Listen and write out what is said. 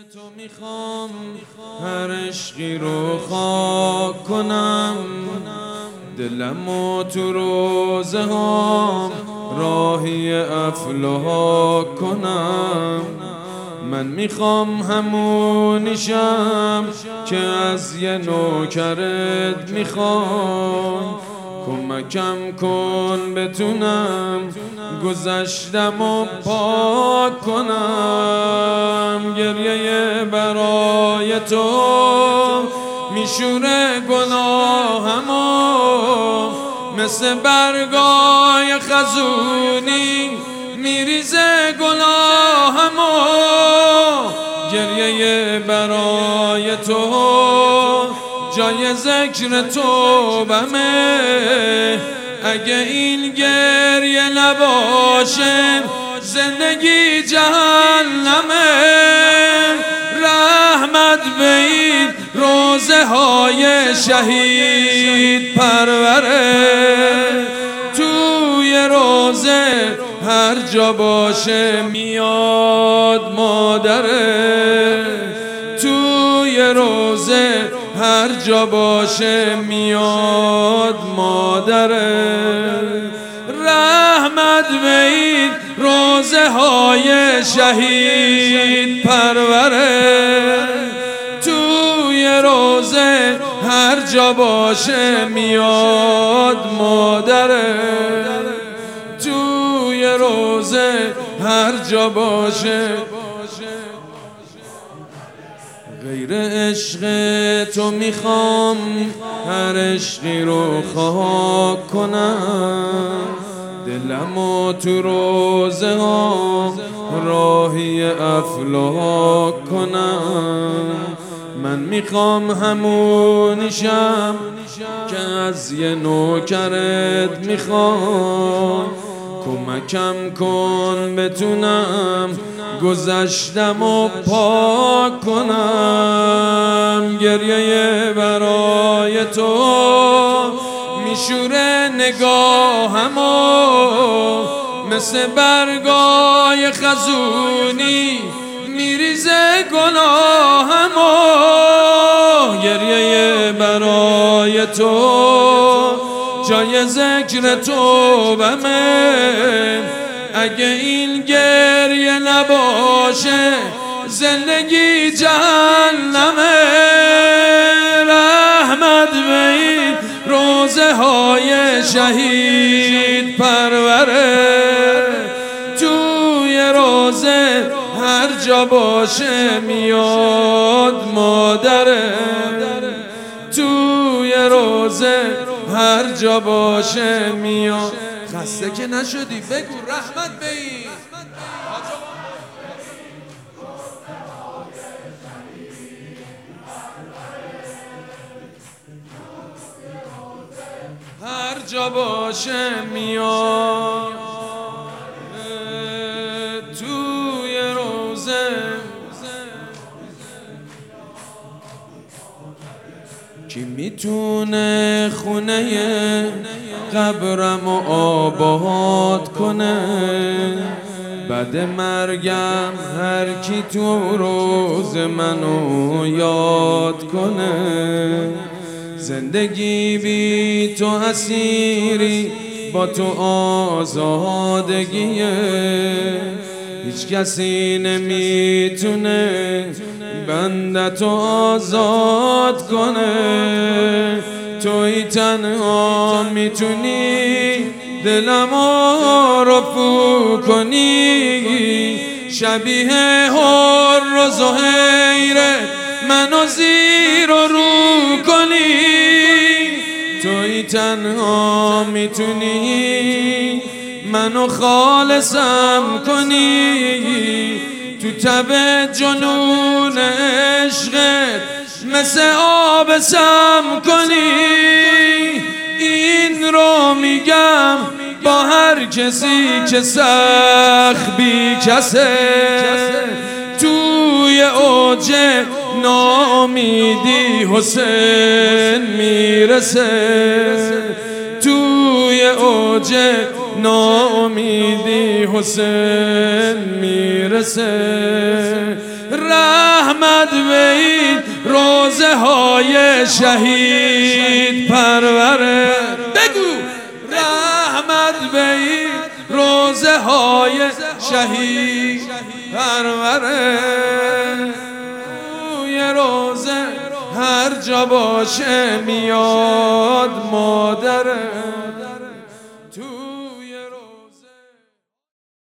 تو میخوام هر عشقی رو خاک کنم، دلمو تو روزه ها راهی افلاک کنم. من میخوام همونیشم که از یه نوکرت میخوای، کمکم کن بتونم گذشتم و پاک کنم. گریه برای تو میشوره گناهمو، مثل برگای خزونی میریزه گناهمو. گریه برای تو جای ذکر توبمه، اگه این گریه نباشه زندگی جهنمه. رحمت به این روزه های شهید پروره، توی روزه هر جا باشه میاد مادره، توی روزه هر جا باشه میاد مادره. رحمت به این روزه های شهید پروره، توی روزه هر جا باشه میاد مادره، توی روزه هر جا باشه. غیر عشق تو میخوام هر عشقی رو خاک کنم، دلمو تو روزه ها راهی افلاک کنم. من میخوام همونیشم که از یه نوکرت میخوام، کمکم کن بتونم گذشتم و پاک کنم. گریه برای تو میشوره نگاهمو، مثل برگای خزونی میریزه گناهمو. گریه برای تو جای ذکر توبمه، اگه این گریه نباشه زندگی جهنمه. رحمت به این روزه های شهید پروره، توی روزه هر جا باشه میاد مادره، توی روزه هر جا باشه میاد. خسته که نشدی بگو رحمت به این هر جا باشه میاد، توی روزه. کی میتونه خونه قبرم و آباد کنه؟ بعد مرگم هر کی تو روز منو یاد کنه. زندگی بی تو اسیری، با تو آزادگیه. هیچ کسی نمیتونه بندتو آزاد کنه، توی تنها میتونی دلمو رفو کنی. شبیه حر و زهیره منو زیر و رو کنی، توی تنها میتونی منو خالصم کنی. تو تب جنون عشقت مثل آب سم کنی. این رو میگم با هر کسی که سخت بی کسه، توی اوج ناامیدی حسین میرسه، توی اوج ناامیدی حسین میرسه. رحمت های شهید پروره. بگو رحمت به این روزه های شهید پروره. یه روزه هر جا باشه میاد مادره.